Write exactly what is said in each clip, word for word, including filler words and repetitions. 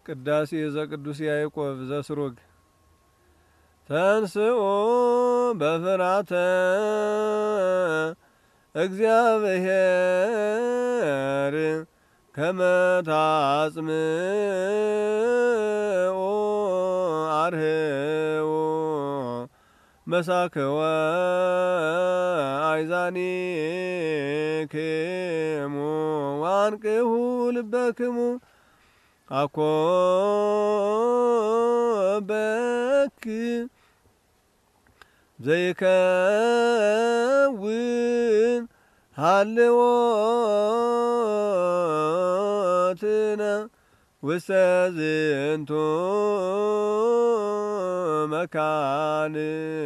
ቅዳሴ ዘቅዱስ ያዕቆብ ዘስሩግ ተንስኡ በፍራተ እግዚአብሔር ከመ ታጽምዑ አርህዉ መሳክወ አይዛኒክሙ ዋንቅሁ ልበክሙ አኮ በክ ዘይከውን ሃልዎትነ ውስተ ዝንቱ መካን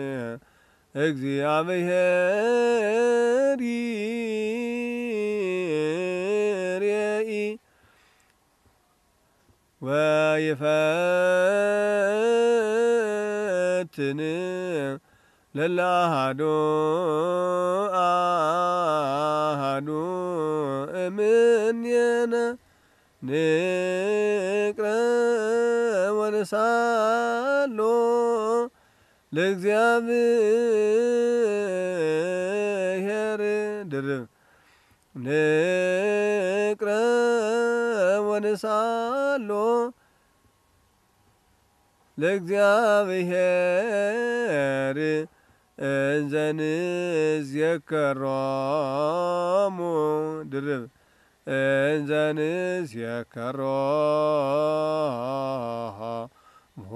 እግዚአብሔር ይሬኢ ወይፈትን ለለአሐዱ አሐዱ እምኔነ ንቅረ ወንሳሎ ለእግዚአብሔር ድርብ ንቅረ ወንሳሎ ለእግዚአብሔር እንዘ ንዝየከሮሙ ድርብ እንዘ ንዝየከሮሙ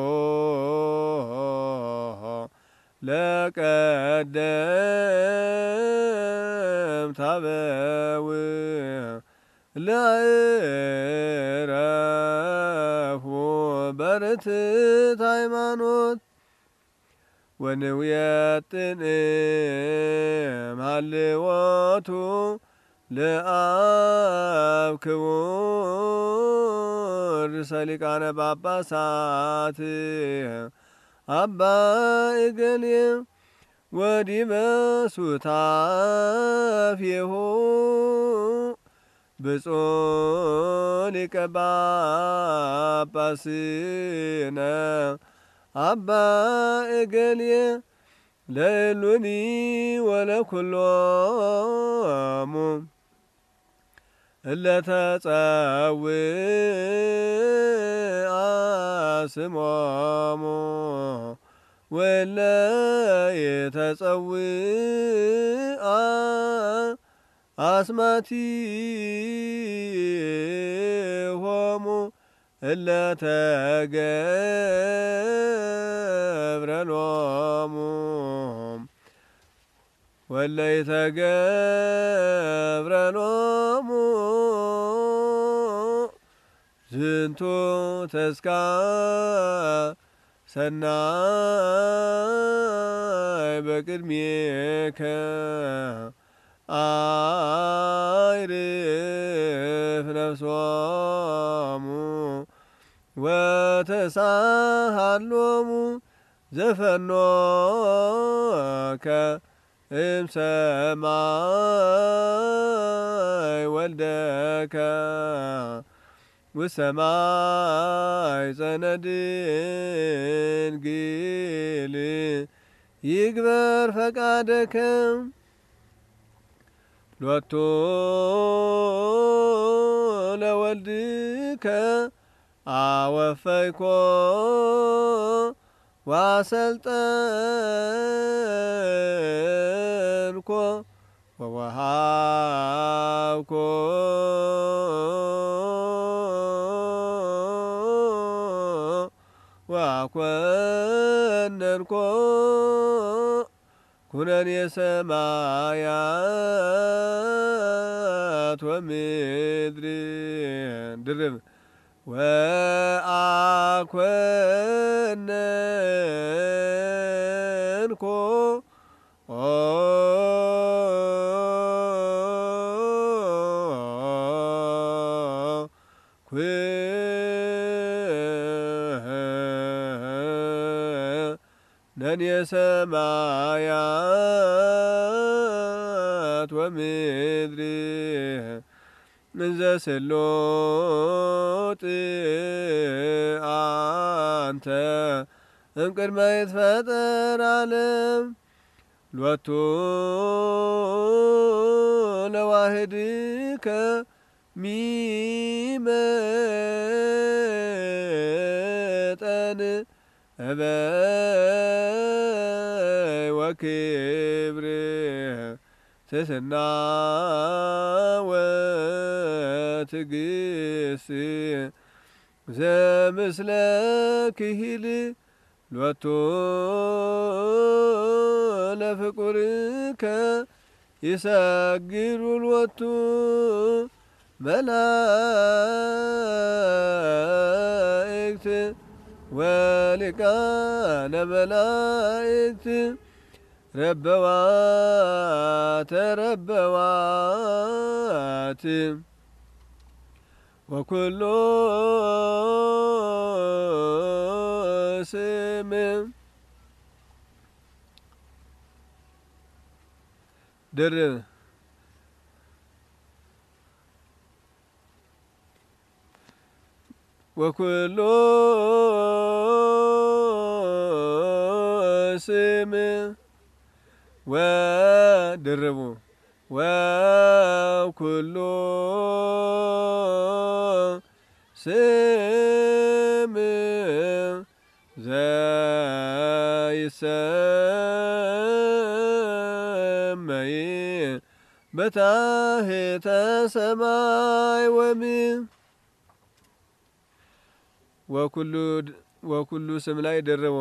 ለቀደምት አበው ለዕረፉ በርትዕት ሃይማኖት ወንውየጥን እምሃልዎቱ ለአብ ክቡር ርእሰ ሊቃነ ጳጳሳት አባ እገሌ ወዲበ ሱታፌሁ ብፁዕ ሊቀ ጳጳስነ አባ እገሌ ለእሉኒ ወለኩሎሙ እለ ተጸውዓ ስሞሙ ወእለ የተጸውዓ አስማቲሆሙ እለ ተገብረ ሎሙ ወእለ ይተገብረ ሎሙ ዝንቱ ተስካር ሰናይ በቅድሜከ አይርፍ ነፍሶሙ ወተሳሃሎሙ ዘፈኖከ እምሰማይ ወልደከ ውሰማይ ጸነድንግል ይግበር ፈቃደከ ሎቱ ለወልድከ አወፈይኮ ዋሰልጠንኮ ወወሃብኮ ዋኮነንኮ ኩነኔ ሰማያት ወምድር ድርብ ወአኮነንኮ ኩነኔ ሰማያት ወምድር እንዘ ስሉጥ አንተ እምቅድመ ይትፈጠር ዓለም ሎቱ ለዋህድከ ሚመጠን እበይ ወክብር ትሕትና ወትዕግሥት ዘምስለ ክሂል ሎቱ ለፍቁርከ ይሰግዱ ሎቱ መላእክት ወሊቃነ መላእክት ረበዋተ ረበዋት ወኩሉ ስም ድርብ ወኩሉ ስም ወድርቡ ወኩሉ ስም ዘይሰመይ በታሕተ ሰማይ ወምድር ወኩሉ ወኩሉ ስም ላይ ደረቦ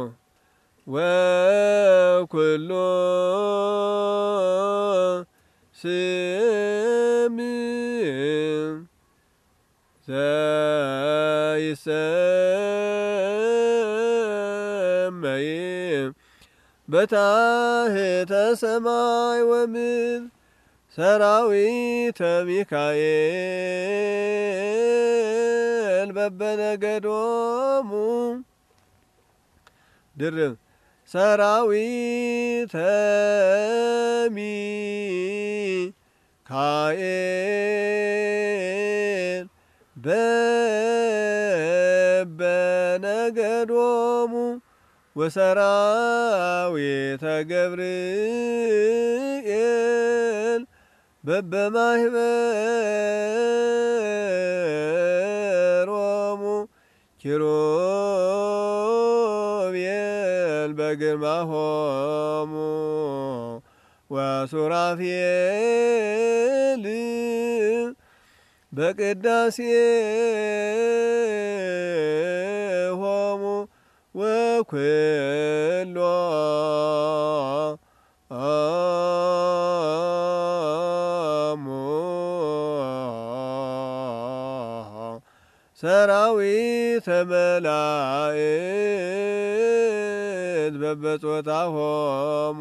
ወኩሉ ስም ዘይሰመይ በታሕተ ሰማይ ወምድር ሰራዊተ ሚካኤል በበነገዶሙ ድርብ ሰራዊተ ሚካኤል በበነገዶሙ ወሰራዊተ ገብርኤል በበማኅበሮሙ ኪሩቤል በግርማሆሙ ወሱራፌል በቅዳሴሆሙ ወኩሎ ሰራዊተ መላእክት በበጾታሆሙ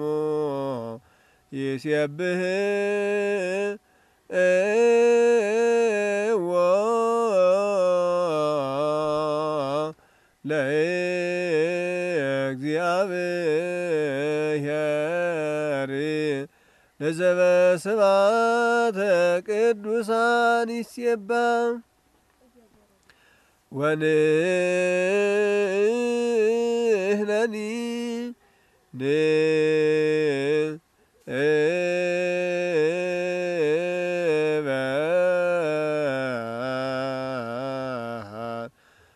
ይሴብሕዎ ለእግዚአብሔር ለዘበስብሐተ ቅዱሳን ይሴባህ ወንሕነኒ ንበል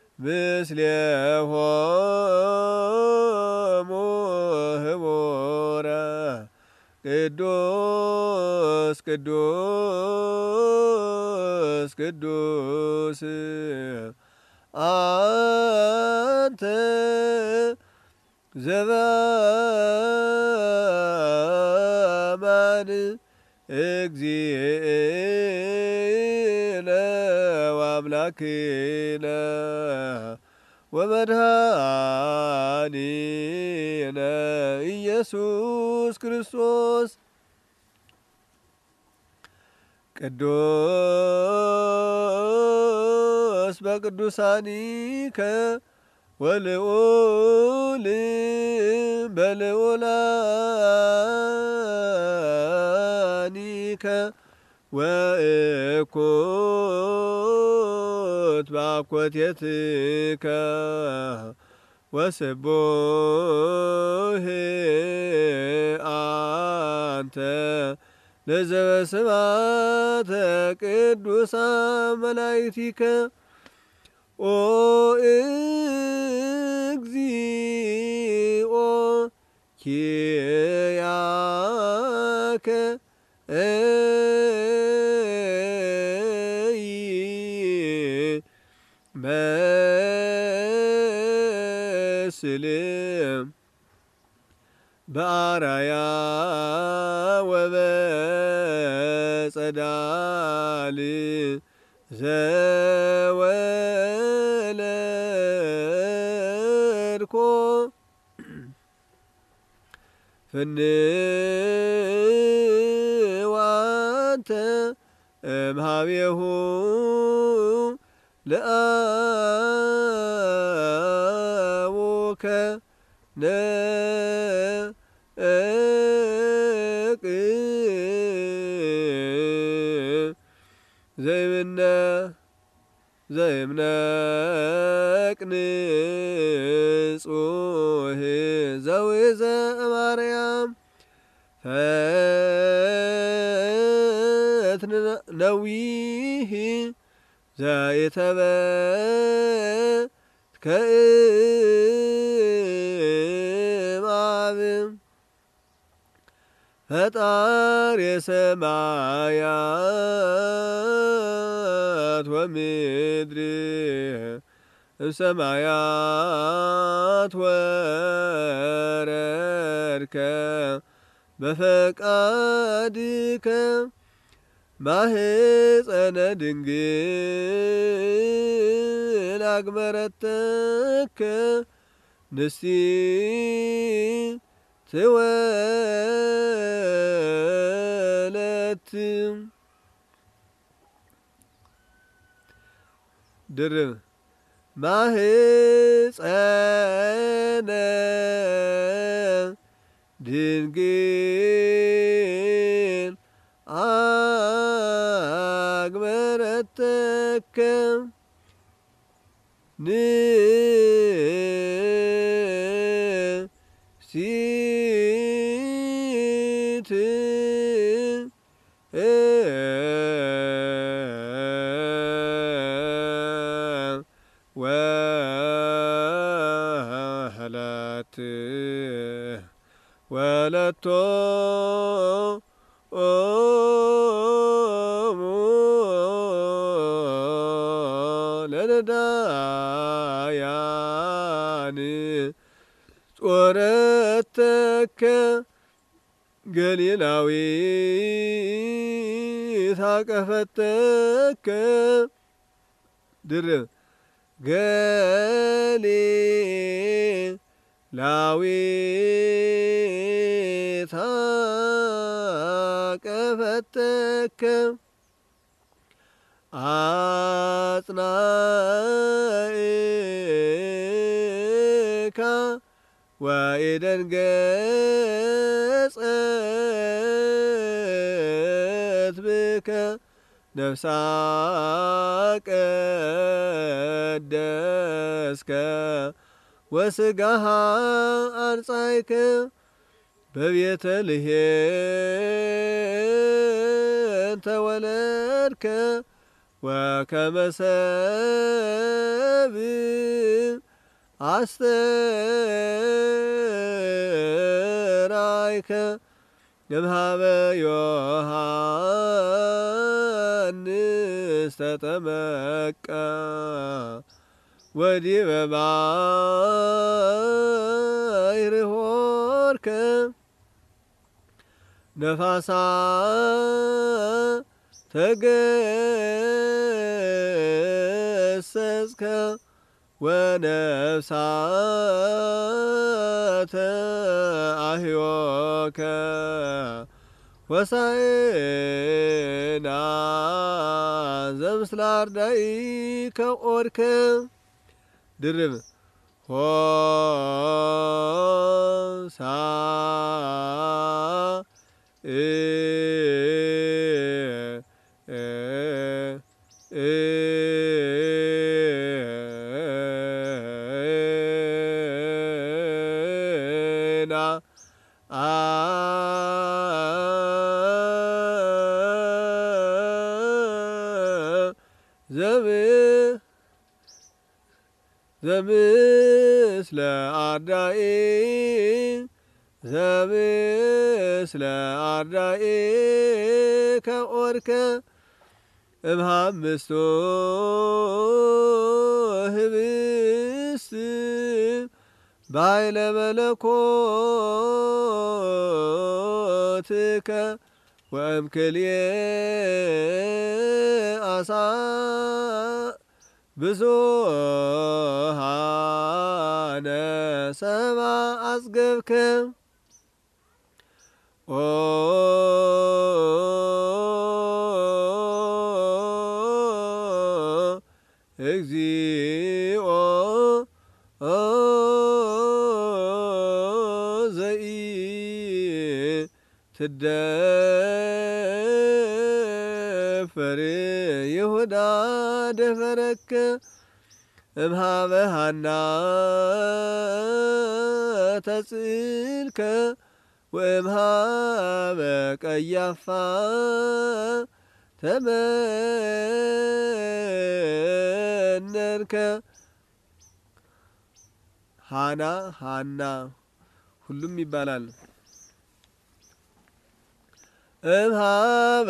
ምስሌሆሙ ህቡረ ቅዱስ ቅዱስ ቅዱስ አንተ ዘበአማን እግዚእነ ወአምላክነ ወመድኃኒነ ኢየሱስ ክርስቶስ ቅዱስ በቅዱሳኒከ ወልዑል በልዑላኒከ ወእኩት ባኮቴትከ ወስቡህ አንተ ለዘበስብሐተ ቅዱሳን መላእክቲከ ኦ እግዚኦ ኪያከ እይ መስልም በአራያ ወበጸዳል ዘወለድኮ ፍንዋንተ እምኀቤሁ ለአቡከ ነቅ ዘይምነ ዘይምነቅንጹህ ዘዊዘ ማርያም ፈትነ ነዊህ ዘይተበትከ እምአብ ፈጣሪ ሰማያት ወምድር እምሰማያት ወረድከ በፈቃድከ ማህፀነ ድንግል አግመረተከ ንስቲት ወለት ድርብ ማህፀነ ድንግል አግመረተከ ንስቲት ወለት ወለቶ ለነዳያን ጾረተከ ገሊላዊት አቀፈተከ ድርብ ገሊላዊት አቀፈተከ አጽናኢካ ወኢደንገጸት ብከ ነፍሳ ቀደስከ ወስጋሃ አንጻይከ በቤተልሔም ተወለድከ ወከመ ሰብእ አስተርአይከ እምኀበ ዮሐንስ ተጠመቀ ወዲበ ባሕር ሆርከ ነፋሳት ተገሰጽከ ወነፍሳተ አህዮከ ወሳኤና ዘምስለ አርዳኢከ ኦድከ ድርብ ሆሳዕና ዘብ ዘምስለ አርዳኢ ዘምስለ አርዳኢ ከኦርከ እምሃምስቶ ህብስት ባይለ መለኮትከ ወእምክልኤ አሳ ብዙሃነ ሰብአ አጽገብከ ኦ እግዚኦ ዘኢትደፈር ይሁዳ ደፈረከ እምሃበ ሐና ተጽእልከ ወእምሃበ ቀያፋ ተመነንከ ሃና ሃና ሁሉም ይባላል። እምሃበ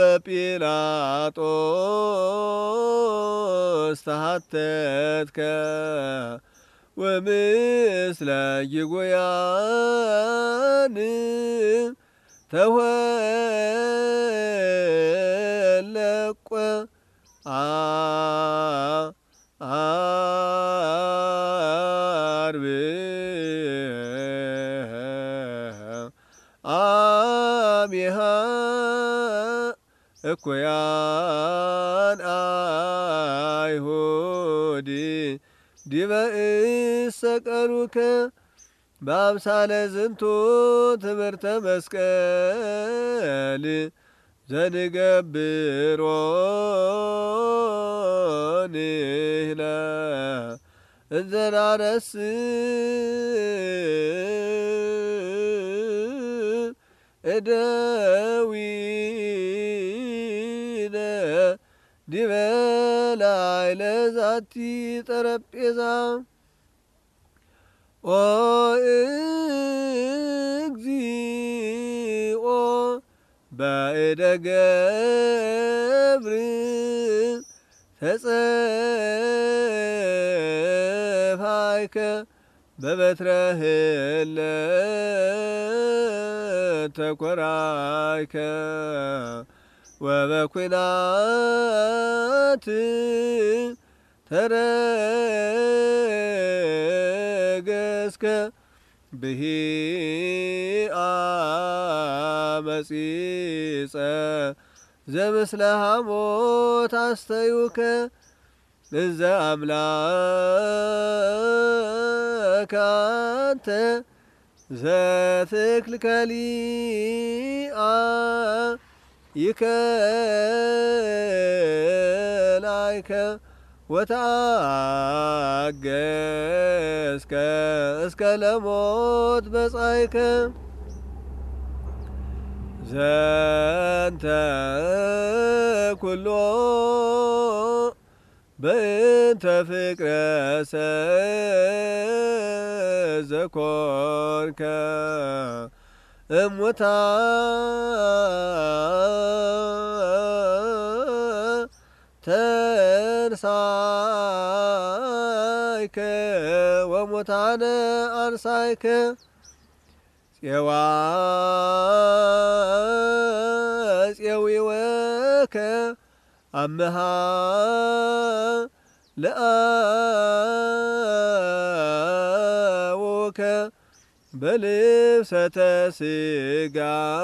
ጲላጦስ ተሃተትከ ወምስለ ይጎያን ተወለቆ አርብ አሚሃ እኩያን አይሁድ ዲበ እሰቀሉከ በአምሳለ ዝንቱ ትምህርተ መስቀል ዘንገብሮ ንሕነ እንዘናነስ እደዊነ ዲበ ላዕለ ዛቲ ጠረጴዛ ኦ እግዚኦ በእደ ገብር ተጸፋይከ በበትረ ህለት ተኰራይከ ወበኲናት ተረገስከ ብሂአ መጺጸ ዘምስለ ሐሞት አስተዩከ እዘ አምላከ አንተ ዘትክል ከሊአ ይከላይከ ወታገስከ እስከ ለሞት በጻይከ ዘንተ ኩሎ በእንተ ፍቅረ ሰብ ዘኮንከ እሙታን ተንሣእከ ወሙታነ አንሣእከ ፄዋ ፄዊወከ አምሃ ለአቡከ በልብሰተ ሥጋ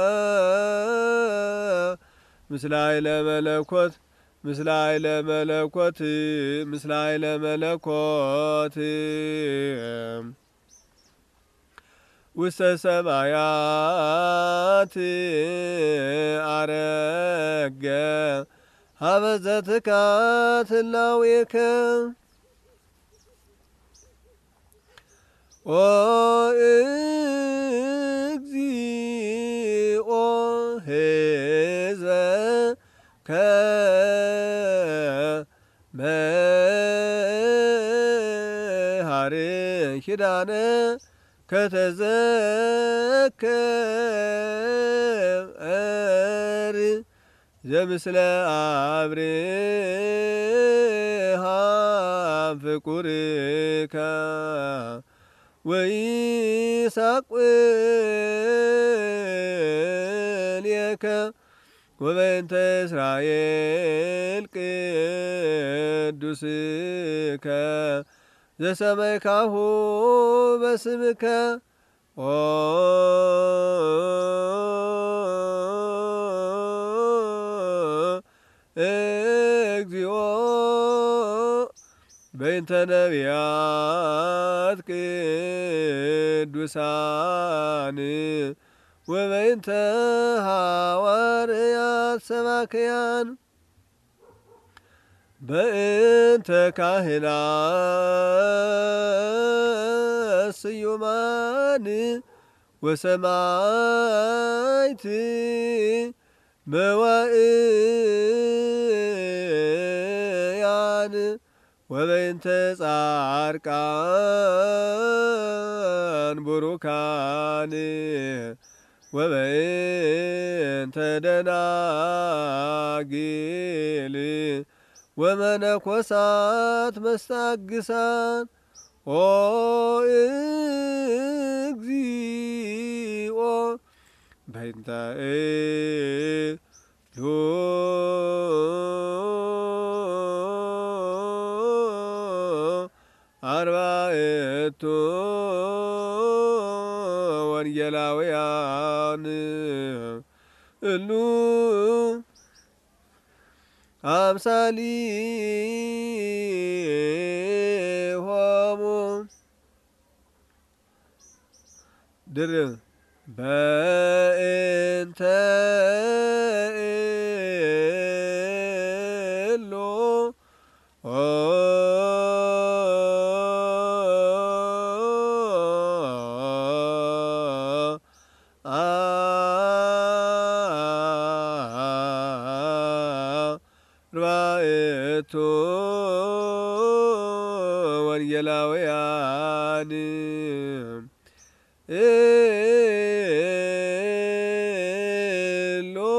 ምስለ ኃይለ መለኮት ምስለ ኃይለ መለኮት ምስለ ኃይለ መለኮት ውስተ ሰማያት አረገ ሀበ ዘትካት እላዌከ ኦ ምግባር ኪዳነ ከተዘከር ዘምስለ አብርሃም ፍቁርከ ወይስሐቅ ወልየከ ወበእንተ እስራኤል ቅዱስከ ዘሰመይካሁ በስምከ ኦ እግዚኦ በእንተ ነቢያት ቅዱሳን ወበእንተ ሐዋርያት ሰባክያን በእንተ ካህናት ስዩማን ወሰማዕት መዋዕያን ወበእንተ ጻድቃን ቡሩካን ወበእንተ ደናግል ወመነኮሳት መስተግሳን ኦ እግዚኦ በእንተ እሉ አርባዕቱ ወንጌላውያን እሉ አምሳሊሆሙ ድርብ በእንተ እሉ አርባዕቱ ወንጌላውያን እሉ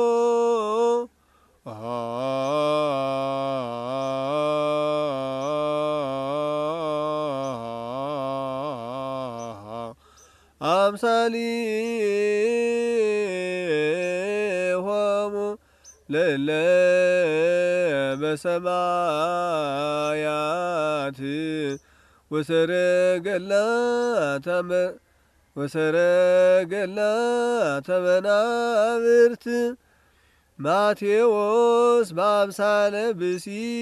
አምሳሊሆሙ ለእለ በሰማያት ወሰረገላተ ወሰረገላተ መናብርት ማቴዎስ በአምሳለ ብሲ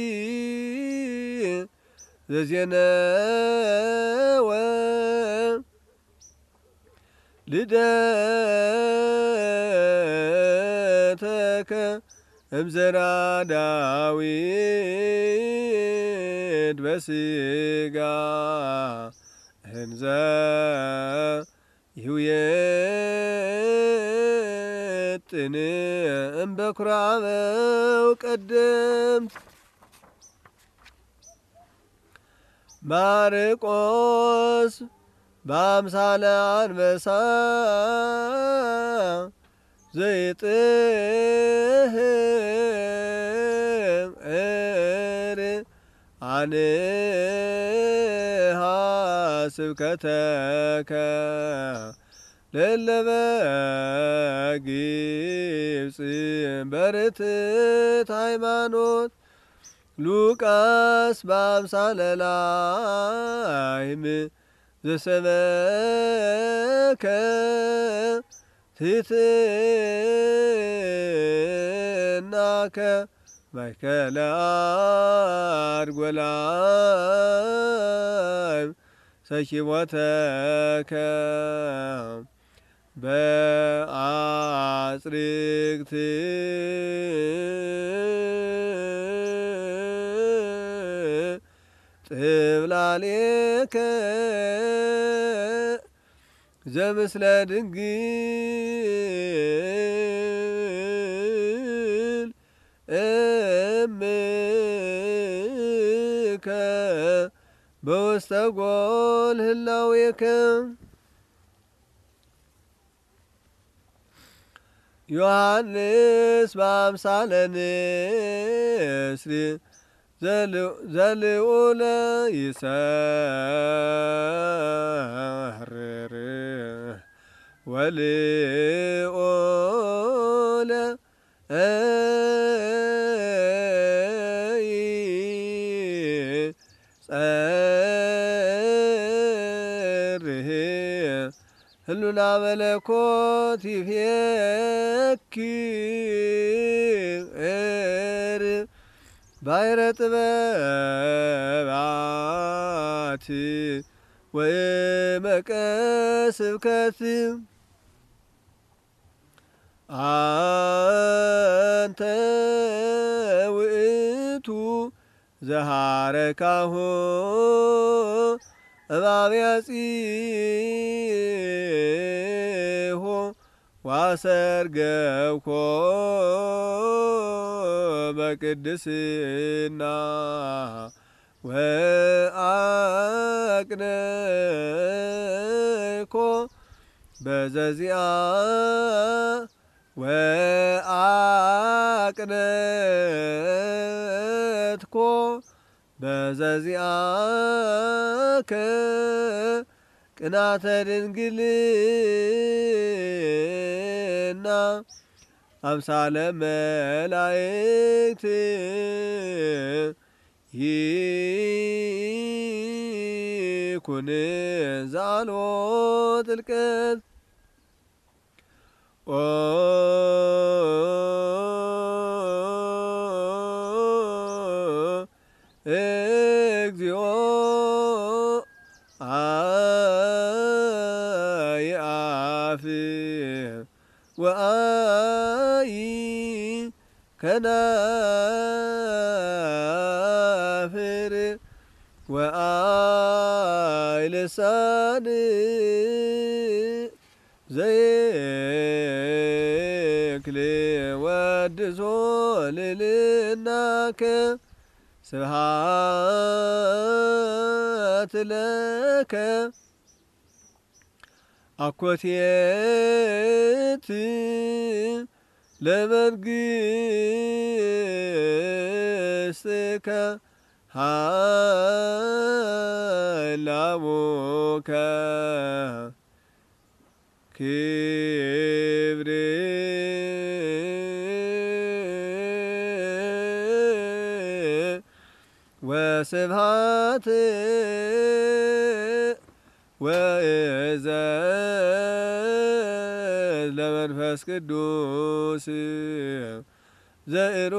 ዘዜነወ ልደተከ እምዘራ ዳዊት በስጋ እንዘ ይውየጥን እምበኩራበው ቀደምት ማርቆስ በአምሳለ አንበሳ ዘይጥህር አንሃ ስብከተከ ለለበ ግብፅ በርትዕት ሃይማኖት ሉቃስ በአምሳለ ላህም ዘሰበከ ትሕትናከ ማእከለ አድጐላም ሰኪቦተከ በአጽርቅት ጥብላለከ ዘምስለ ድንግል እምከ በውስተ ጎል ህላዌከ ዮሐንስ በአምሳለ ንስር ዘልዑለ ይሰርር ወልዑለ ይጸርህ ህሉና መለኮት ይፌክር ባሕረ ጥበባት ወእመቀ ስብከት አንተ ውእቱ ዘሃረካሁ እማምያጺሆ ዋሰርገብኮ በቅድስና ወአቅነኮ በዘዚአ ወአቅነትኮ በዘዚአከ ቅናተ ድንግልና አምሳለ መላእክት ይኩን ዛልዎ ጥልቀት ኦ እግዚኦ አይ ወአይ ከናፍር ወአይ ልሳን ዘይክል ወድሶ ልልናከ ስብሐት ለከ አኮቴት ለመንግሥትከ ሀላሙከ ክብር ወስብሐት ወእዘዝ ለመንፈስ ቅዱስ ዘእሮ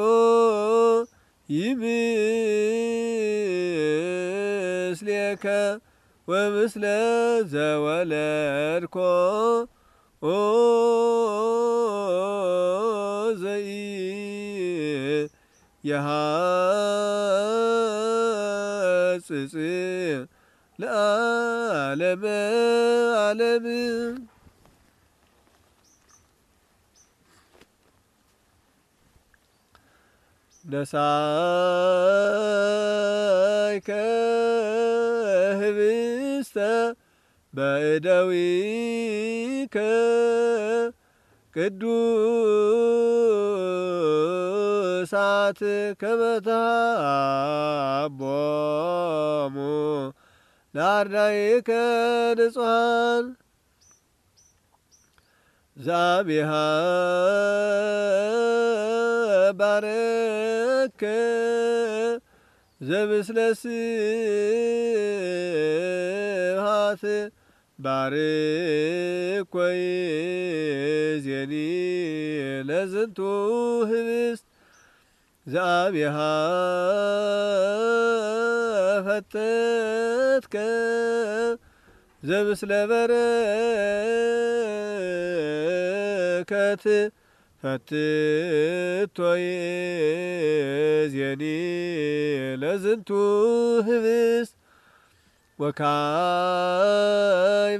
ይምስሌከ ወምስለ ዘወለድኮ ኦ ዘኢ የሐጽጽ ለዓለመ ዓለም ነሣእከ ህብስተ በእደዊከ ቅዱሳት ከመ ተሃቦሙ ለአርዳኢከ ንጹሐን ዛቢሃ ባረከ ዘምስለ ስብሐት ባርክ ወይእዜኒ ለዝንቱ ህብስት ዛቢሃ ፈተትከ ዘምስለ በረከት ፈትቶ ይእዜኒ ለዝንቱ ህብስት ወካዕበ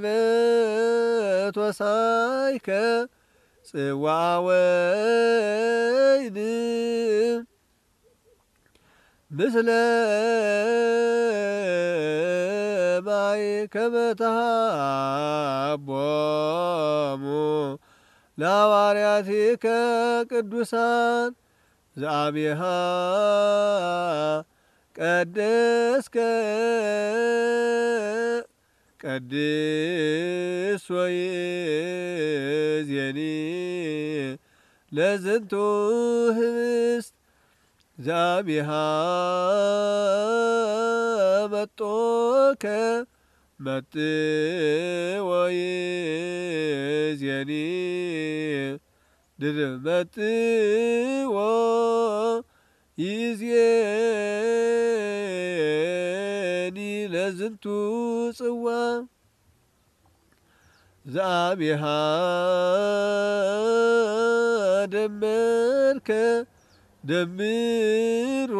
ተወሳይከ ጽዋዐ ወይን ምስለ ሰማይ ከመ ተሃቦሙ ለሐዋርያቲከ ቅዱሳን ዘአብሃ ቀደስከ ቀድስ ወይእዜኒ ለዝንቱ ህብስት ዘአብሃ መጦከ መጥእ ወይእዜኒ ድርብ መጥእ ወይእዜኒ ለዝንቱ ጽዋ ዘአብሃ ደመርከ ደምሮ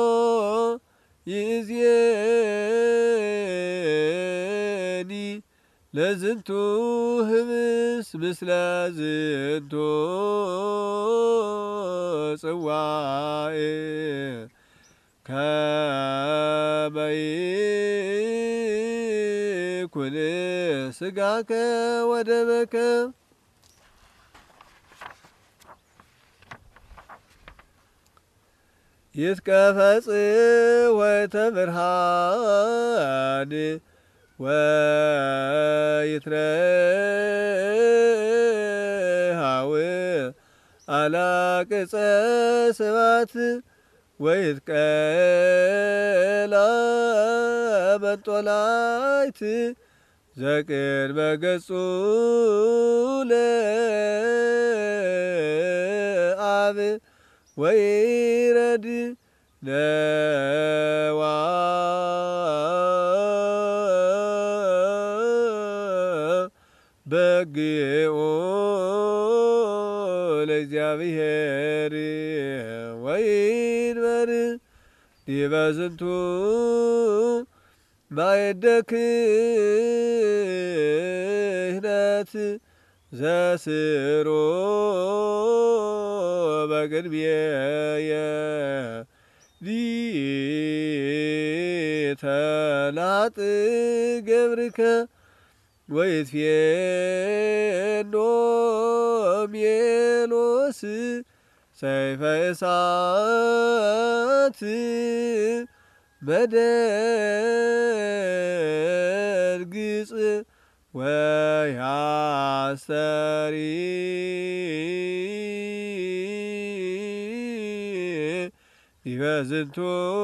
ይእዜኒ ለዝንቱ ህብስ ምስለ ዝንቱ ጽዋዕ ከመ ይኩን ሥጋከ ወደመከ ይትቀፈጽ ወይተብርሃን ወይትረሃው አላቅጸ ስባት ወይትቀላ መንጦላይት ዘቅድመ ገጹ ለአብ ወይረድ ነዋ በግኦ ለእግዚአብሔር ወይንበር ዲበ ዝንቱ ማዕደ ክህነት ዘስሮ በቅድሜየ ሊተ ላጥገብርከ ወይትፌኖ ሜሎስ ሰይፈ እሳት በደንግጽ ወያስተሪ ዲበ ዝንቱ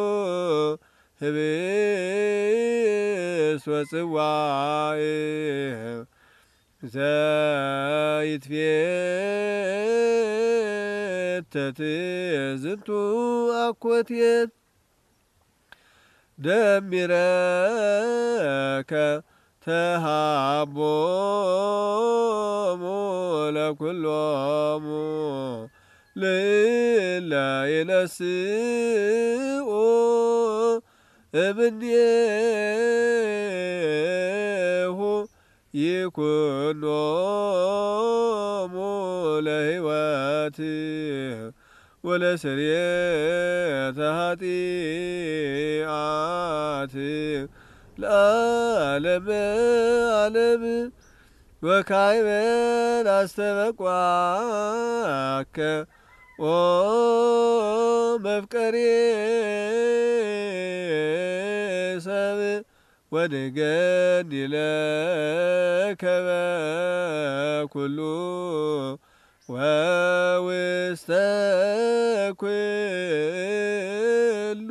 ህብስት ወጽዋዕ ዘይትፌተት ዝንቱ አኮቴት ደሚረከ ተሃቦሙ ለኩሎሙ ለእለ ይነስኡ እምኔሁ ይኩኖሙ ለሕይወት ወለስርየተ ኃጢአት ለዓለመ ዓለም ወካዕበ አስተበቋከ ኦ መፍቀሬ ሰብእ ወንገኒ ለከ በኩሉ ወውስተ ኩሉ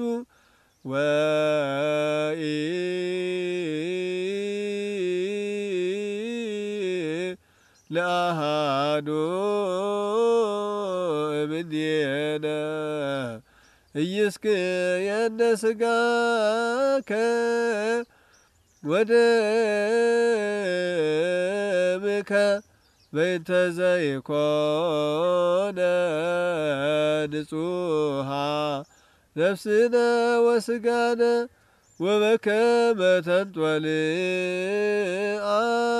ወኢ ለአሐዱ እምኔነ ኢይስክየነ ሥጋከ ወደምከ በእንተ ዘይኮነ ንጹሐ ነፍስነ ወሥጋነ ወበከመ ተንጦልአ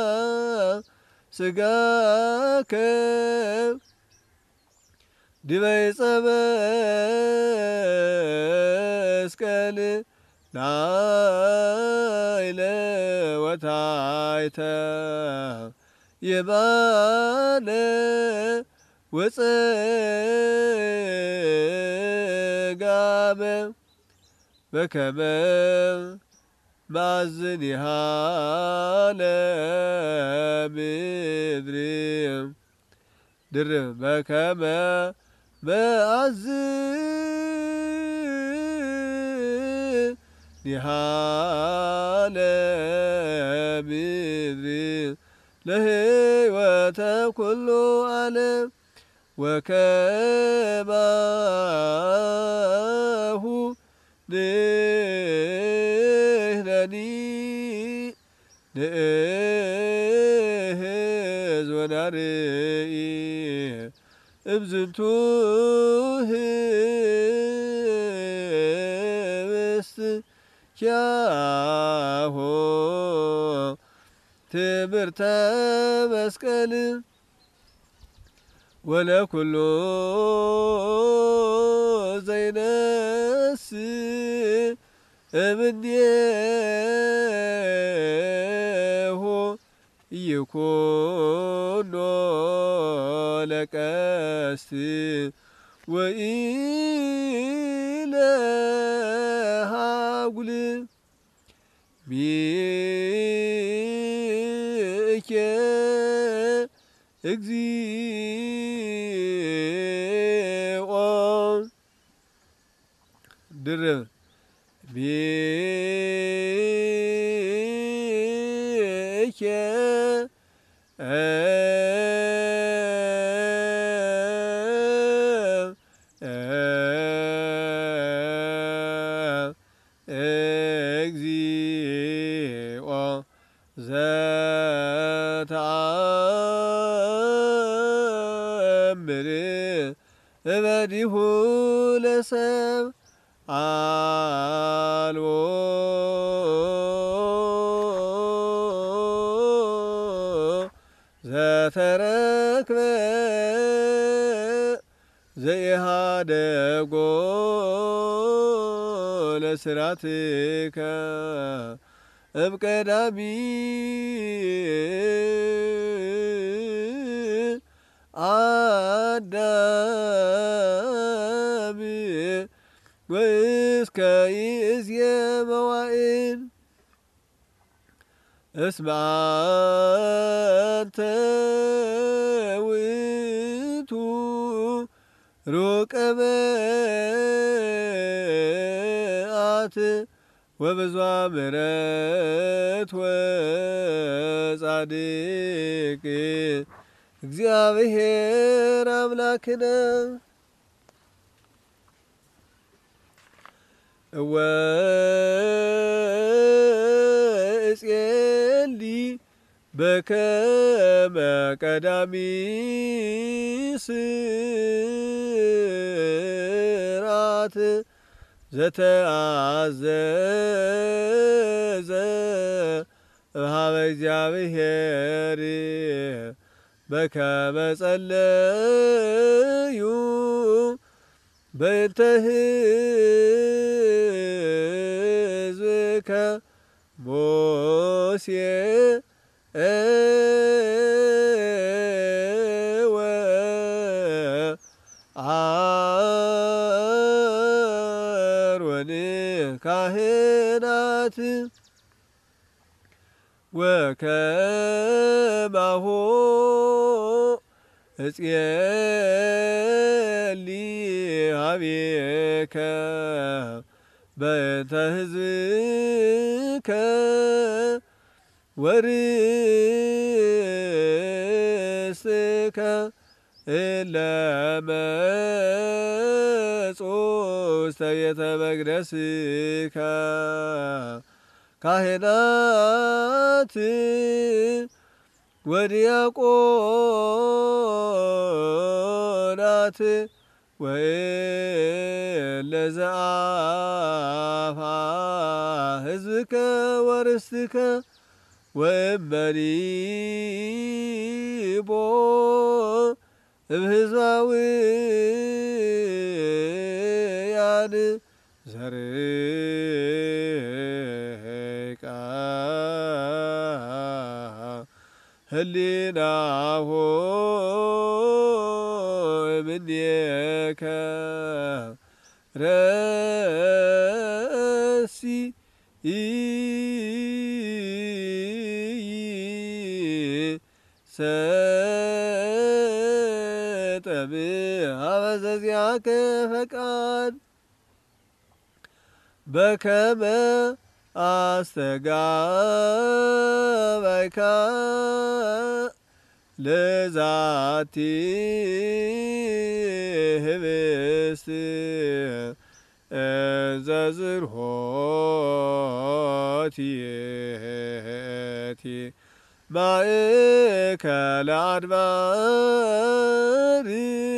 ሥጋከ ዲበ ዕፀ መስቀል ላዕለ ወታሕተ የማነ ወጸጋመ በከመ ማዕዝኒሃ ለምድር ድርብ በከመ ማዕዝኒሃ ለምድር ለሕይወተ ኩሉ ዓለም ወከማሁ ንሕነኒ ንእህዝ ወናርኢ እምዝንቱ ህብስት ኪያሆ ትምህርተ መስቀል ወለኩሉ ዘይነስ እምኔሁ ይኩኖ ለቀስት ወኢለሃጉል ሚእኬ እግዚኦ ድርብ ሚእኬ እግዚኦ ዘተአምር እበዲሁ ለሰብ አልቦ ዘተረክበ ዘኢሃደጎ ለስራትከ እምቀዳሚ አዳም ወእስከ ይእዜ መዋዕል እስመ አንተ ውእቱ ሩቀ መዓት ወብዙ ምሕረት ወጻድቅ እግዚአብሔር አምላክነ እወ እጼሊ በከመ ቀዳሚ ስርዓት ዘተአዘዘ እምኀበ እግዚአብሔር በከመ ጸለዩ በእንተ ሕዝብከ ሙሴ ወአሮን ካህናት ወከማሁ እጼሊ ኀቤከ በእንተ ሕዝብከ ወርስትከ እለ መጹ ውስተ ቤተ መቅደስከ ካህናት ወዲያቆናት ወእለ ዘአፋ ሕዝብከ ወርስትከ ወእመኒ ቦ እምሕዝባውያን ዘር ህሊናሁ እምኔከ ረሲ ሰጠብ አበዘዚያከ ፈቃድ በከመ አስተጋባይካ ለዛቲ ህብስት እንዘዝርሆቲቲ ማእከለ አድባር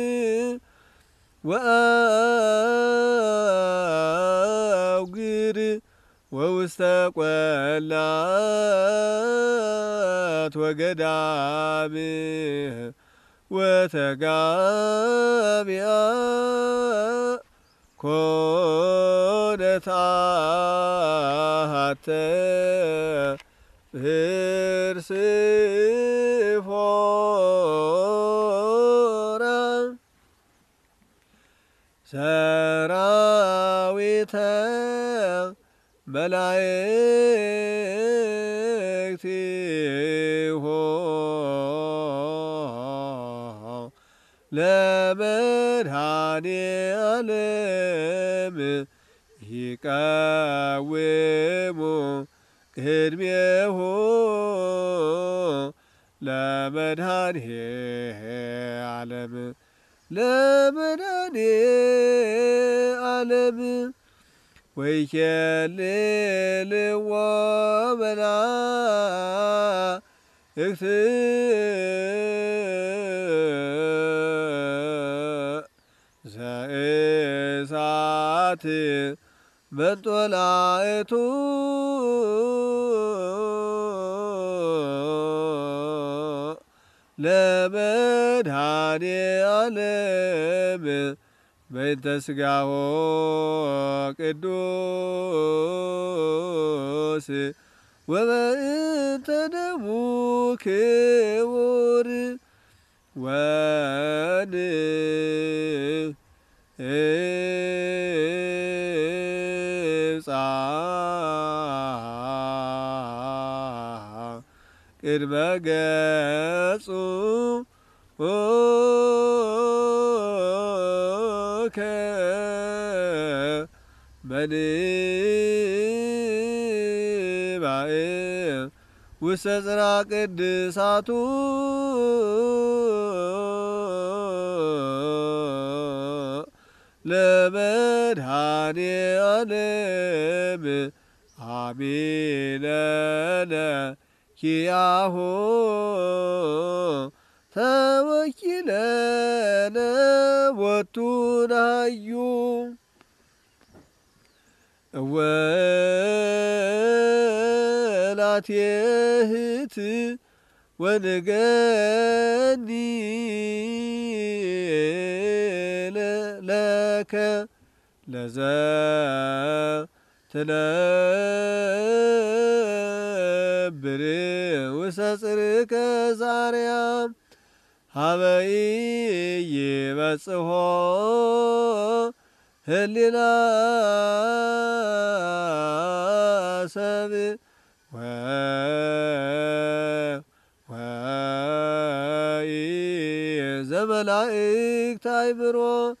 ወአውግር ወውስተ ቈላት ወገዳም ወተጋቢአ ኮነት አሐተ ብርስፎራ ሰራዊተ መላእክቲሁ ለመድኃኔዓለም ይቀውሙ ቅድሜሁ ለመድኃኔዓለም ለመድኃኔዓለም ወይኬልልዎ መላእክት ዘእሳት መንጦላእቱ ለመድኃኔዓለም በእንተ ሥጋሁ ቅዱስ ወበእንተ ደሙ ክቡር ወንብጻ ቅድመ ገጹ በንባኤ ውስተ ጽርሐ ቅድሳቱ ለመድኃኔዓለም አሚነነ ኪያሁ ተወኪለነ ቦቱ ናዩ ወላቴህት ወንገኒ ለከ ለዘ ትነብር ውስተ ጽርሕከ ዛርያ ሀበይ ይበጽሖ ህሊና ሰብእ ዘመላእክት አእምሮ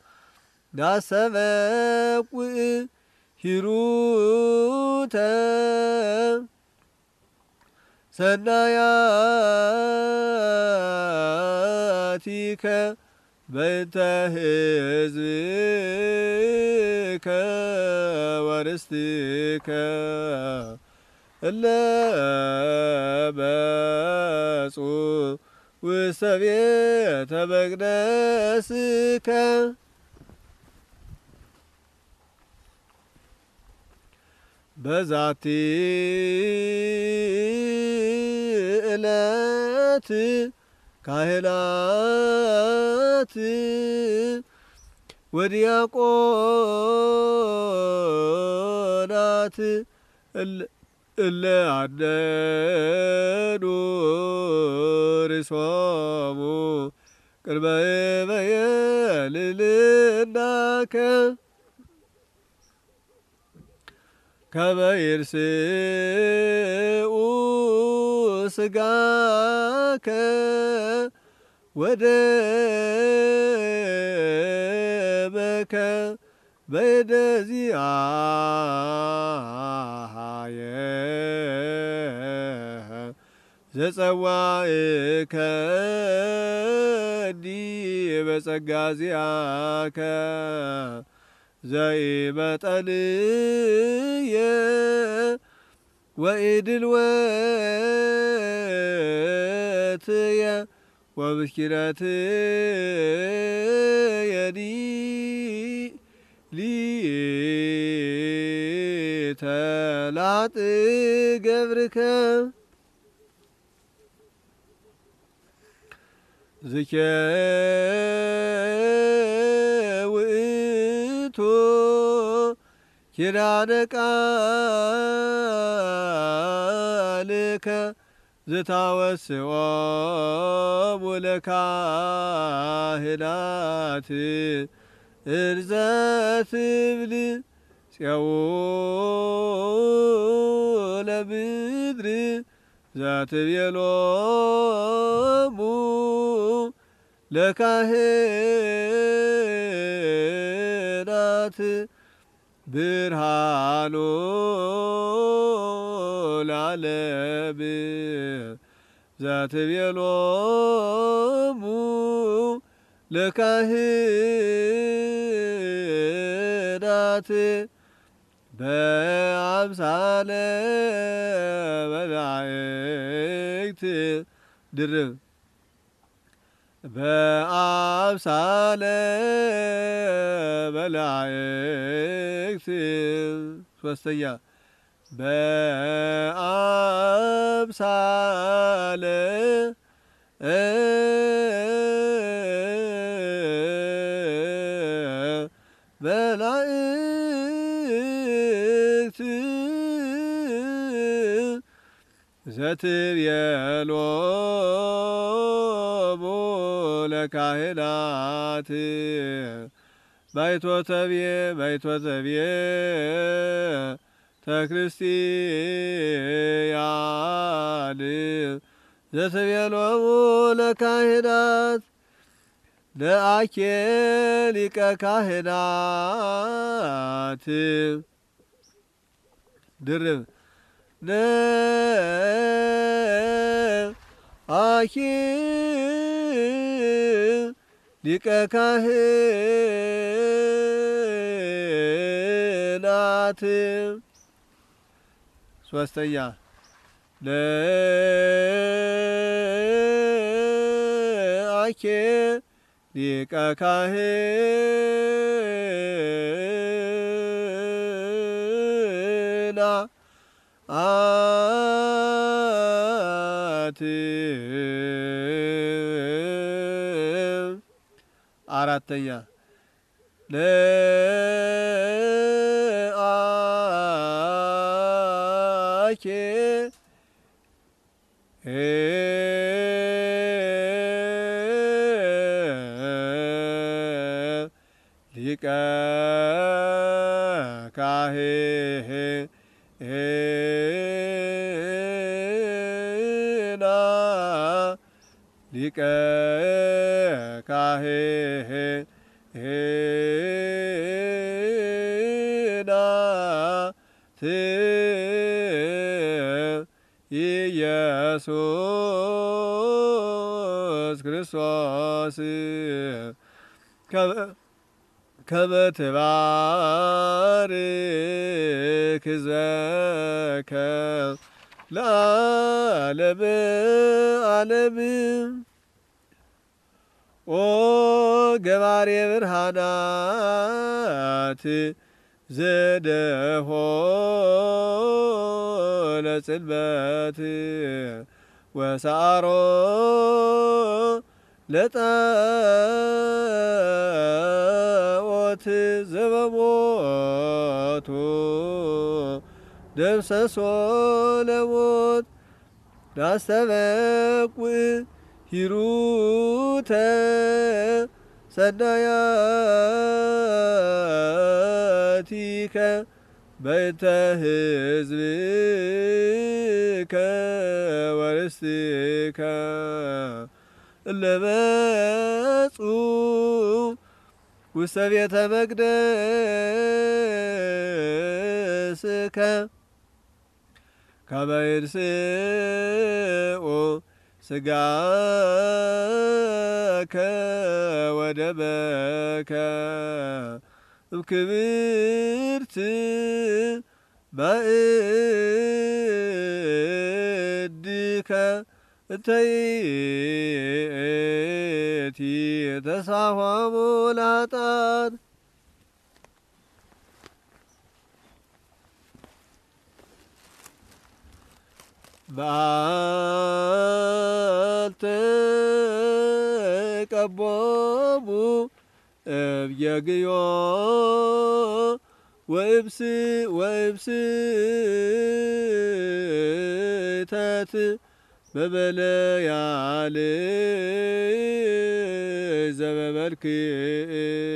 ናሰበኩዕ ሂሩተ ሰናያቲከ በእንተ ሕዝብከ ወርስትከ እለ መጹ ውስተ ቤተ መቅደስከ በዛቲ ዕለት ካህናት ወዲያቆናት እለ አነኑ ቅድመ እበየ ልዕልናከ ከመ ይርስኡ ሥጋከ ወደመከ በእደ ዚአየ ዘጸዋዕከኒ በጸጋ ዚአከ ዘይመጠንየ ወኢድልወትየ ወምስኪነትየኒ ሊተ ላጥገብርከ ዝኬ ውእቱ ኪዳነ ቃልከ ዝታወስኦሙ ለካህናት እንዘ ትብል ጽየው ለምድር ዘትቤሎሙ ለካህናት ብርሃኑ ለዓለም ዘትቤሎሙ ለካህናት በአምሳለ መላእክት ድርብ በአምሳለ መላእክት ሶስተኛ በአምሳለ መላእክት ዘትቤሎሙ ለካህናት ባይቶተብየ ባይቶተብየ ተክርስቲያን ዘትቤሎሙ ለካህናት ለአኬ ሊቀ ካህናት ድርብ ለአኬ ሊቀ ካህናት ሶስተኛ ለአኬ ሊቀ ካህናት አራተኛ ለአኬ ሊቀ ካህናት ሊቀ ካህናት ኢየሱስ ክርስቶስ ከመ ትባርክ ሕዝበከ ለዓለመ ዓለም ኦ ገባሬ ብርሃናት ዘደሆ ለጽልመት ወሳሮ ለጣዖት ዘበሞቱ ደምሰሶ ለሞት ናስተበቁ ሂሩተ ሰናያቲከ በእንተ ሕዝብከ ወርስትከ እለ መጹ ውስተ ቤተ መቅደስከ ከመ ይንሥኡ ሥጋከ ወደመከ እምክብርት ማእድከ እንተ ይእቲ ተሳሃሙ ለኃጥኣን በአልተ ቀቦሙ እብየግዮ ወእብስ ወእብስተት በመለያል ዘበመልክዕ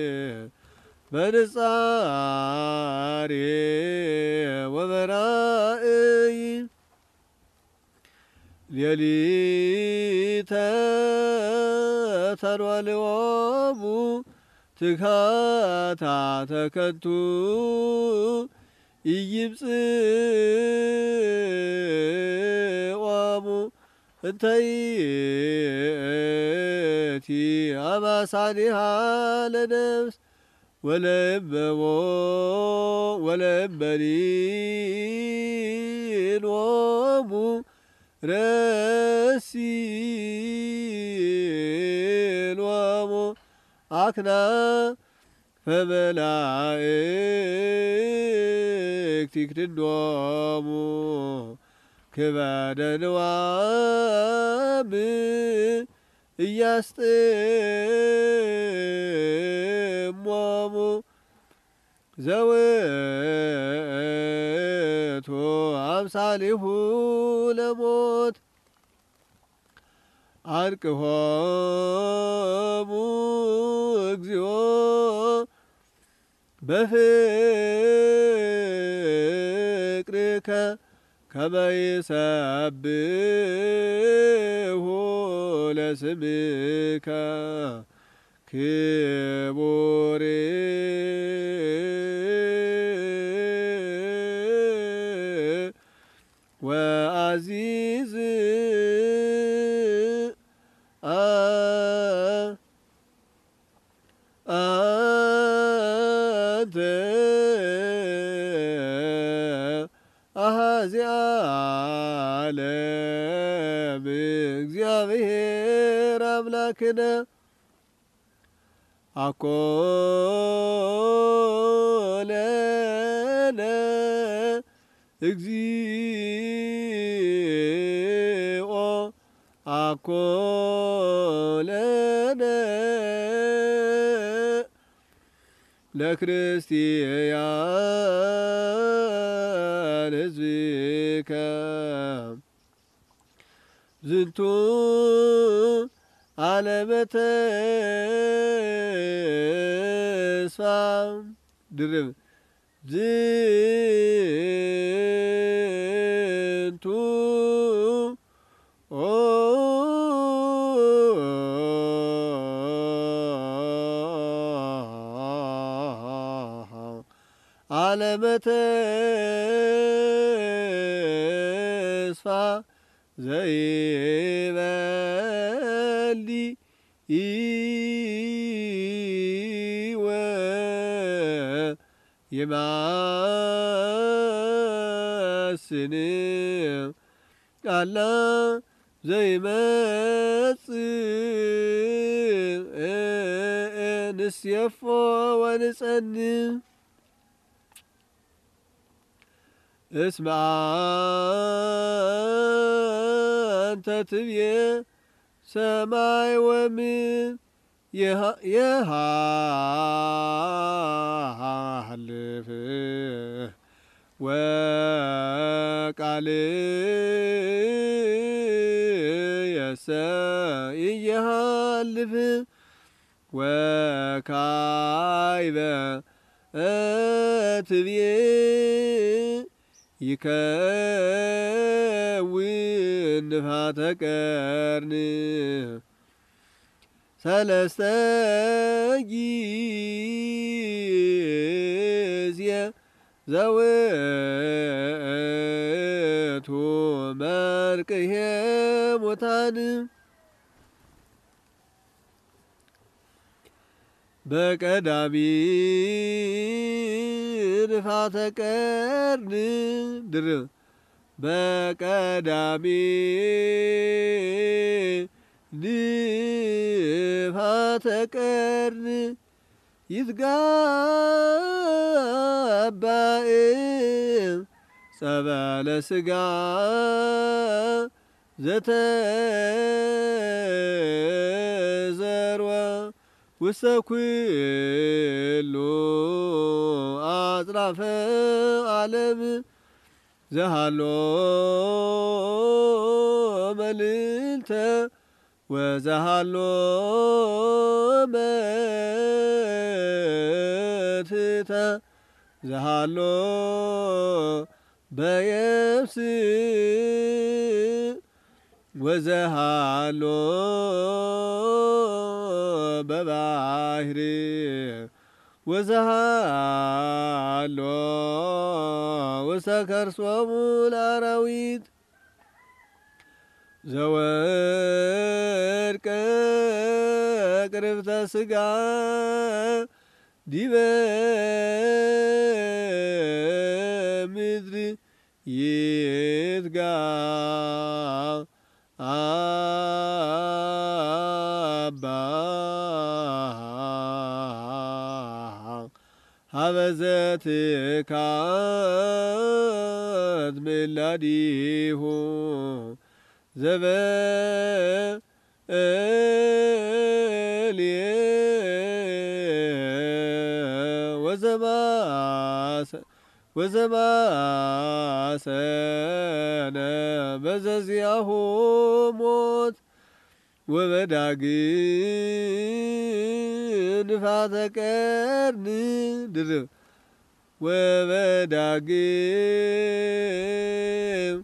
በንጻሬ ወበራእይ ሌሊተ ተንዋልዎሙ ትካታተ ከንቱ ኢይምጽእዎሙ እንተ ይእቲ አማሳኒሃ ለነፍስ ወለእመቦ ወለእመኒኖሙ ረሲኖሙ አክናፈ መላእክት ይክድኖሙ ክበደ ንዋም ኢያስጥሞሙ ዘውእቱ አምሳሊሁ ለሞት አንቅሖሙ እግዚኦ በፍቅርከ ከመ ይሰብሑ ለስምከ ክቡር ወአዚዝ አንተ አኀዚ ዓለም እግዚአብሔር አምላክነ አኮ ለነ እግዚኦ አኮ ለነ ለክርስቲያን ሕዝብከ ዝንቱ ዓለመ ተስፋ ድርብ ዝንቱ ዓለመ ተስፋ ዘይበሊ ኢወ ይማስን አላ ዘይመጽእ ንሴፎ ወንጸንዕ እስመ አንተ ትብዬ ሰማይ ወምድር የሃልፍ ወቃልየሰ ይሃልፍ ወካይበ እትብዬ ይከውን ንፋተ ቀርን ሰለስተ ጊዜ ዘውእቱ መርቅሄ ሙታን በቀዳሚ ንፋተ ቀርን ድር በቀዳሚ ንፋተ ቀርን ይትጋባእ ጸበለ ሥጋ ዘተዘርወ ውስተ ኩሉ አጽናፈ ዓለም ዘሃሎ መልዕልተ ወዘሃሎ መትሕተ ዘሃሎ በየብስ ወዘሃሎ በባሕር ወዘሃሎ ውስተ ከርሶሙ ለአራዊት ዘወድቀ ቅርብተ ሥጋ ዲበ ምድር ይትጋ አባ ሀበዘትካት ምላዲሁ ዘበልየ ወዘማሰነ በዘዚአሁ ሞት ወበዳግም ንፋተ ቀርን ድርብ ወበዳግም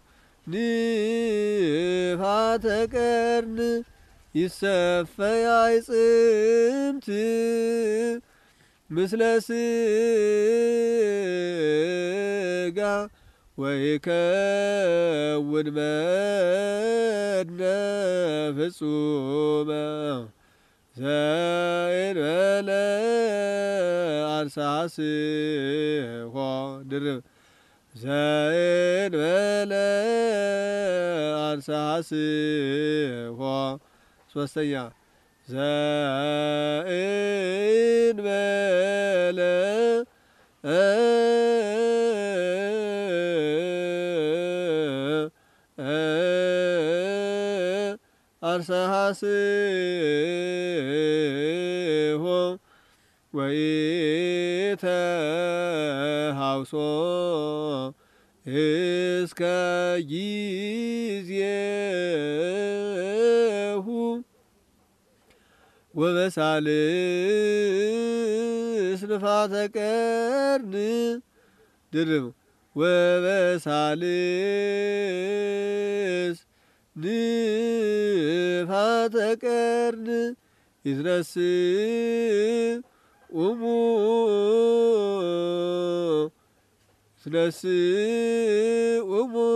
ንፋተ ቀርን ይሰፈያ ይጽምት ምስለ ሥጋ ወይከውን መድነ ፍጹመ ዘእንበለ አንሳስሖ ድርብ ዘእንበለ አንሳስሖ ሶስተኛ ዘእንበለ አንሳስሖ ወኢተሐውሶ እስከ ጊዜሁ ወበሳልስ ንፋተ ቀርን ድርብ ወበሳልስ ንፋተ ቀርን ይትነስኡ ይትነስኡ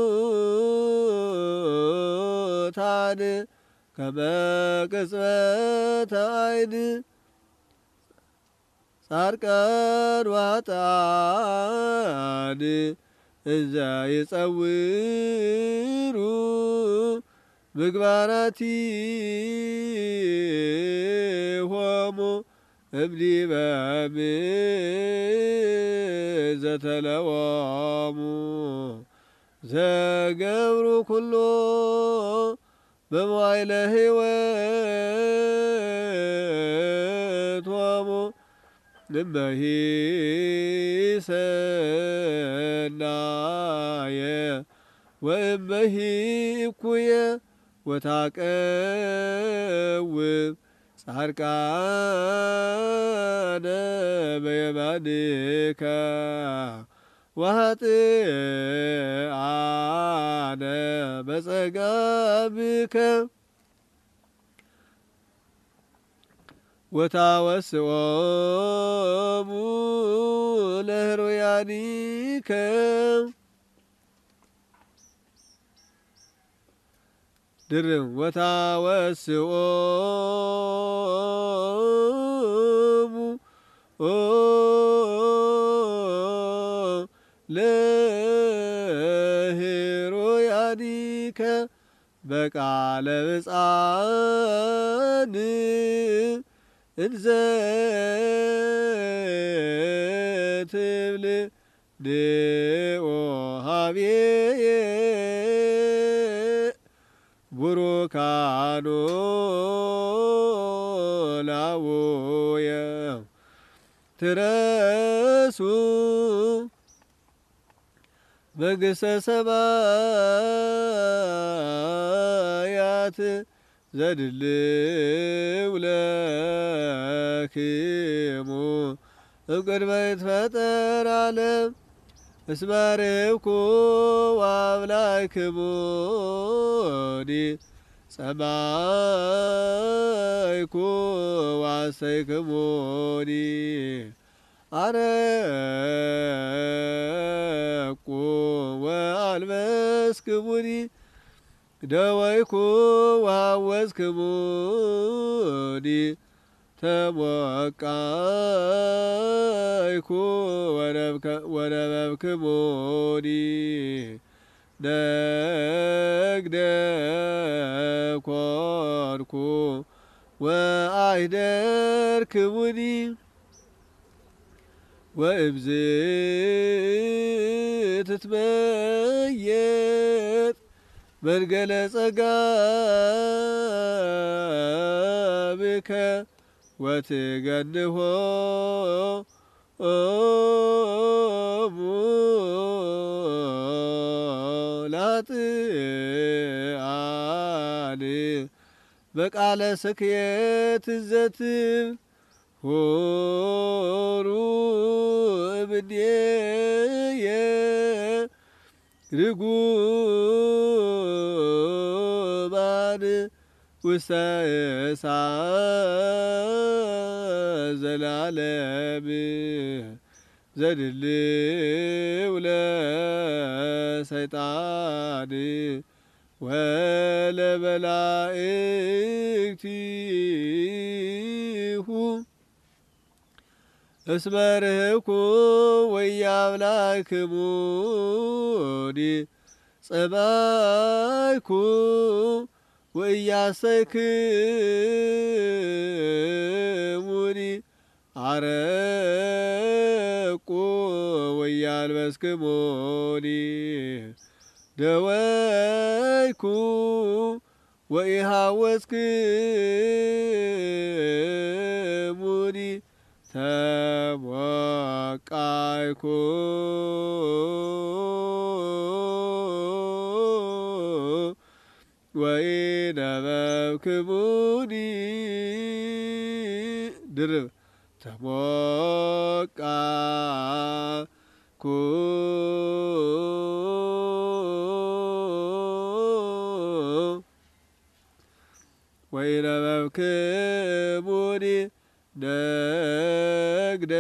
ሙታን ከመ ቅጽበተ ዓይን ጻድቃን ወኃጥአን እዘ ይጸውሩ ምግባራቲሆሙ እምዲበ ምድር ዘተለወሙ ዘገብሩ ኩሎ በመዋዕለ ሕይወቶሙ እመሂ ሰናየ ወእመሂ እኩየ ወታቀውም ጻድቃነ በየማንከ ወኃጥአነ በጸጋብከ ወታወስኦሙ ለሕሩያኒከ ድርብ ወታወስኦሙ ለሕሩያኒከ በቃለ ብፅዓን እንዘ ትብል ንኦ ኀቤየ ቡሩካኖ ላውየ ትረሱ መንግሥተ ሰማያት ዘድልው ለክሙ እምቅድመ ይትፈጠር ዓለም እስመ ርህብኩ ወአምላክሙኒ ጸማይኩ ወአሰይክሙኒ አረቁ ወአልበስክሙኒ ደወይኩ ወሐወዝክሙኒ ተሞቃይኩ ወነበብክሙኒ ነግደ ኮንኩ ወአይደርክሙኒ ወእምዝ ትትመየጥ መንገለ ጸጋብከ ወትገንሆሙ ለኃጥአን በቃለ ስክየት ዘትብ ሆሩ እምኔየ ርጉማን ውስተ እሳት ዘላለም ዘድልው ለሰይጣን ወለመላእክቲሁ እስመ ርህብኩ ወኢያምላክሙኒ ጸማይኩ ወኢያሰይክሙኒ አረቁ ወኢያልበስክሙኒ ደወይኩ ወኢሐወዝክሙኒ ተሞቃይኩ ወኢነበብክሙኒ ድርብ ተሞቃይኩ ወኢነበብክሙኒ ነግደ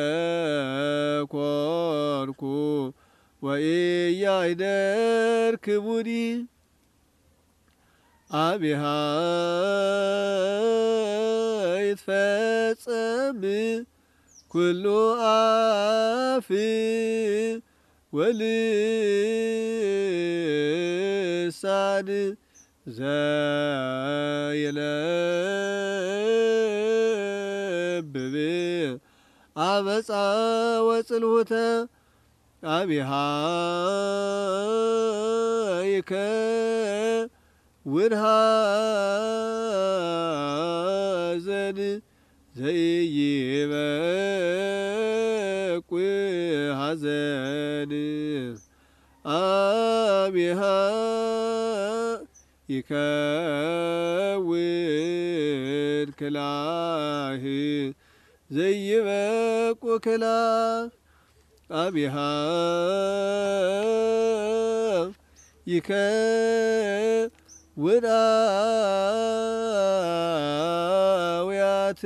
ኮንኩ ወኢያይደርክሙኒ አቢሃ ይትፈጸም ኩሉ አፍ ወልሳን ዘይነብብ አመፃ ወጽልሁተ አቢሃ ይከውን ሐዘን ዘይበቁዕ ሐዘን አቢሃ ይከ ይከውን ክላህ ዘይበቁ ክላህ አቢሃ ይከውን አውያት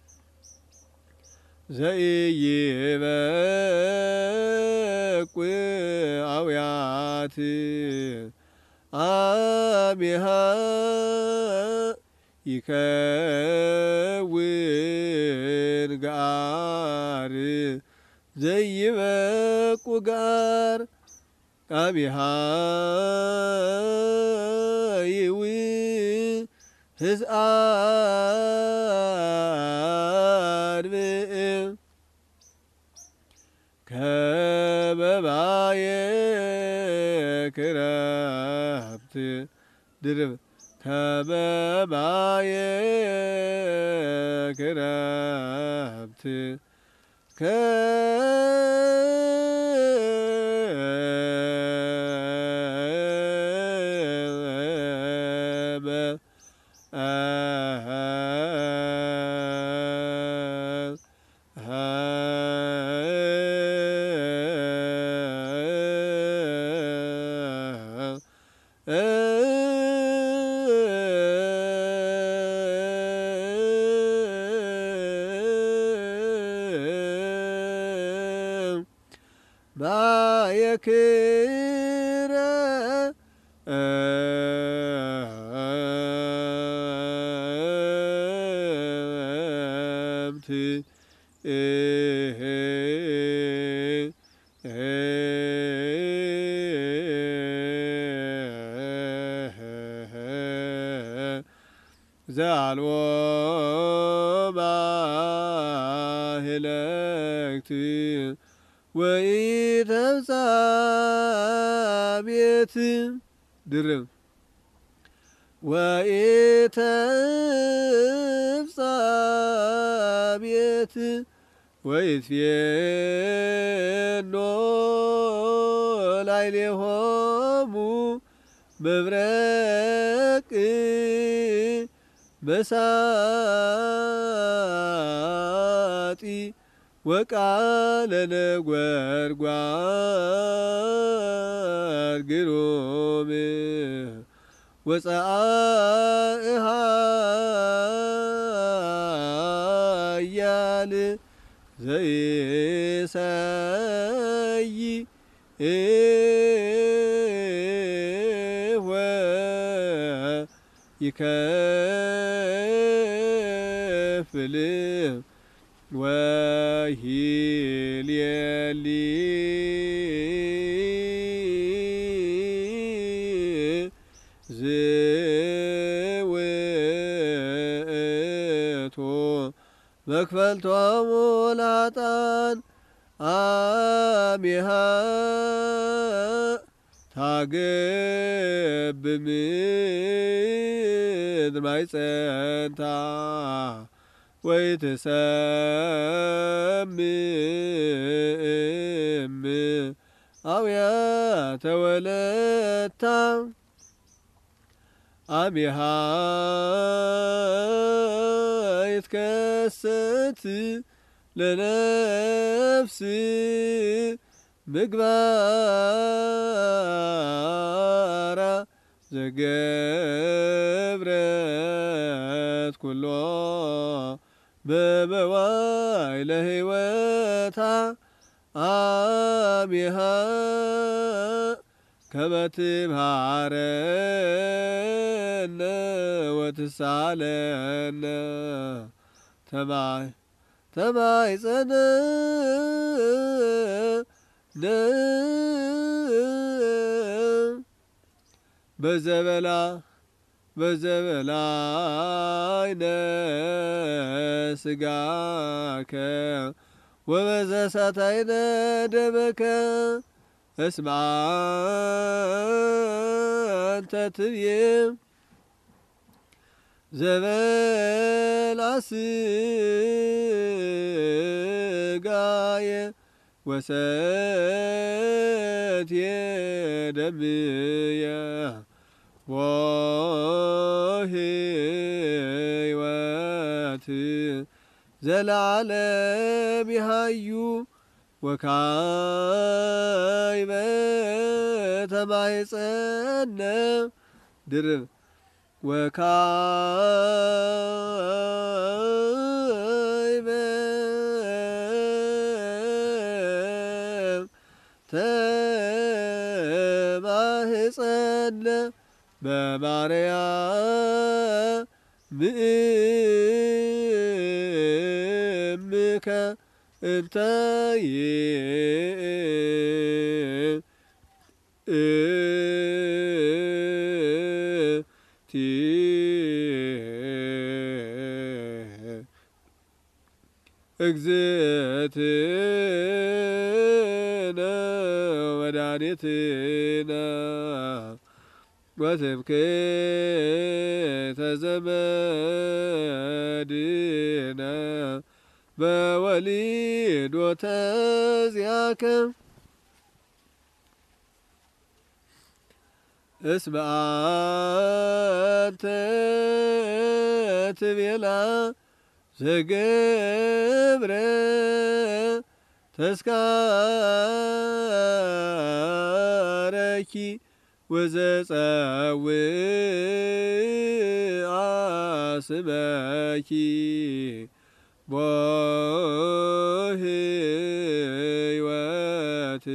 ዘይበቁ አውያት አቢሃ ይከውን ጋር ዘይበቁ ጋር አቢሃ ይዊ ህዝአን ብእ ከበባየ ክረምት ድርብ ከበባየ ክረምት ባየክረ እምት ዘአልቦ ማህለክት ወኢተፍጻሜት ድርብ ወኢተፍጻሜት ወይትፌኖ ላዕሌሆሙ መብረቅ መሳጢ ወቃለ ነጐድጓድ ግሩም ወፀአእሃ ኃያል ዘይሰይ ይከፍል ወሂልየሊ ዝውእቱ መክፈልቶሙ ለኃጥኣን አሚሃ ታገብ ምድር ማይጸንታ ወይትሰምም አውያተ ወለታ አሚሃ ይትከሰት ለነፍስ ምግባራ ዘገብረት ኩሎ በመዋዕለ ሕይወታ አሚሃ ከመ ትምሃረነ ወትሳለነ ተማይ ተማይጸነ በዘበላ በዘበላይነ ስጋከ ወበዘሳታይነ ደመከ እስመ አንተ ትብዬ ዘበላ ስጋየ ወሰትየ ደምየ ወሕይወት ዘለዓለም ይሃዩ ወካዕበ ተማኅፀነ ድርብ ወካዕበ ተማኅፀነ በማርያም እምከ እንተ ይእቲ እግዝእትነ ወመድኃኒትነ ወትምክሕተ ዘመድነ በወሊዶተ ዚአከ እስመ አንተ ትቤላ ዘገብረ ተስካረኪ ወዘጸውዓ ስመኪ በሕይወት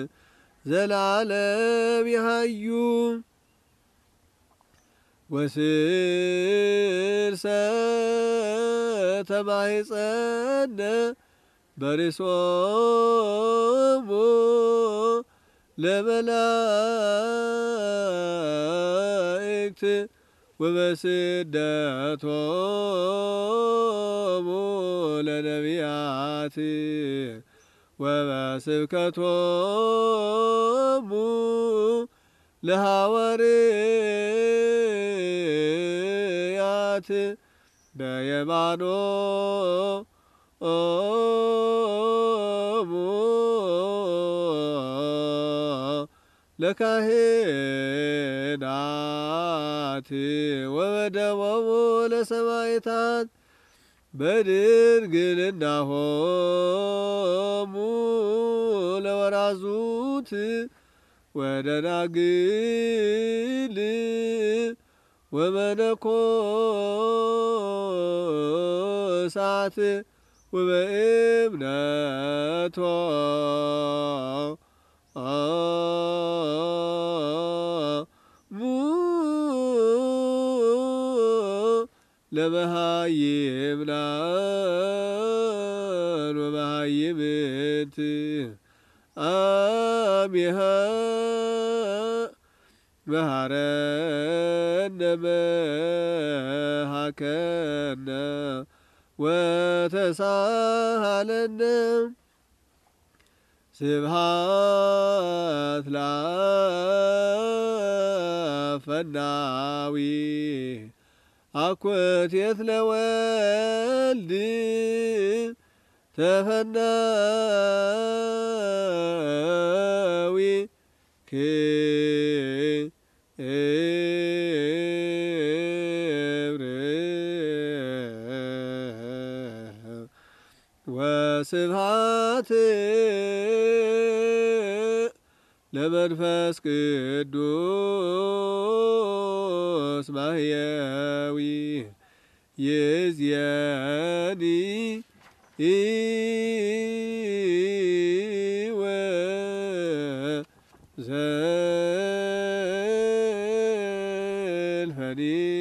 ዘለዓለም ይሃዩ ወስልሰ ተማኅፀነ በርእሶሙ ለመላእክት ወበስደቶሙ ለነቢያት ወበስብከቶሙ ለሐዋርያት በየማኖሙ ለካህናት ወበደሞሙ ለሰማዕታት በድንግልናሆሙ ለወራዙት ወደናግል ወመነኮሳት ወበእምነቶሙ ለመሃይምናን ወመሃይምት አሜሃ መሐረነ መሐከነ ወተሳሃለነ ስብሐት ለአፈናዊ አኮቴት ለወልድ ተፈናዊ ክብር ወስብሐት ለመንፈስ ቅዱስ ማህየዊ ይእዜኒ ወዘልፈኒ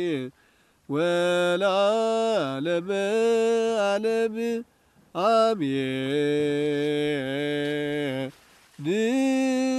ወለዓለመ ዓለም አሜን።